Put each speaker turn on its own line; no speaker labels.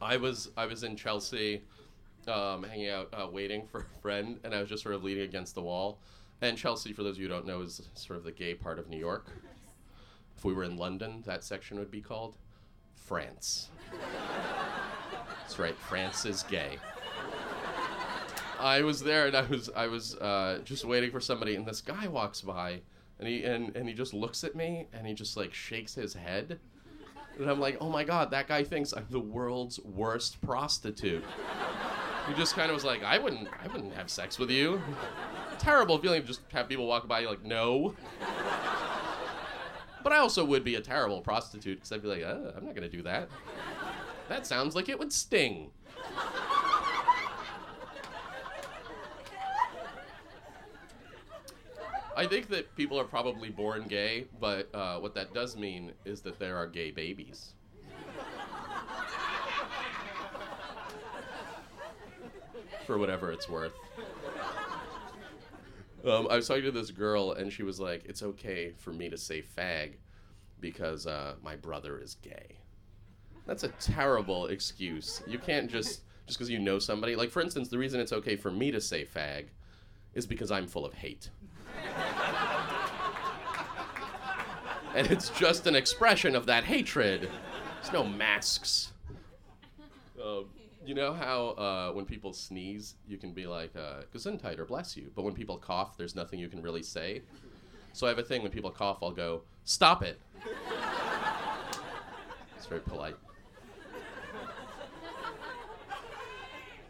I was in Chelsea, hanging out, waiting for a friend, and I was just sort of leaning against the wall. And Chelsea, for those of you who don't know, is sort of the gay part of New York. If we were in London, that section would be called France. That's right, France is gay. I was there, and I was just waiting for somebody, and this guy walks by, and he just looks at me, and he just like shakes his head, and I'm like, oh my God, that guy thinks I'm the world's worst prostitute. He just kind of was like, I wouldn't have sex with you. Terrible feeling to just have people walk by, like, no. But I also would be a terrible prostitute, because I'd be like, I'm not gonna do that. That sounds like it would sting. I think that people are probably born gay, but what that does mean is that there are gay babies. For whatever it's worth. I was talking to this girl, and she was like, it's okay for me to say fag because my brother is gay. That's a terrible excuse. You can't just because you know somebody. Like, for instance, the reason it's okay for me to say fag is because I'm full of hate. And it's just an expression of that hatred. There's no masks. You know how when people sneeze, you can be like, Gesundheit or bless you. But when people cough, there's nothing you can really say. So I have a thing when people cough, I'll go, stop it. It's very polite.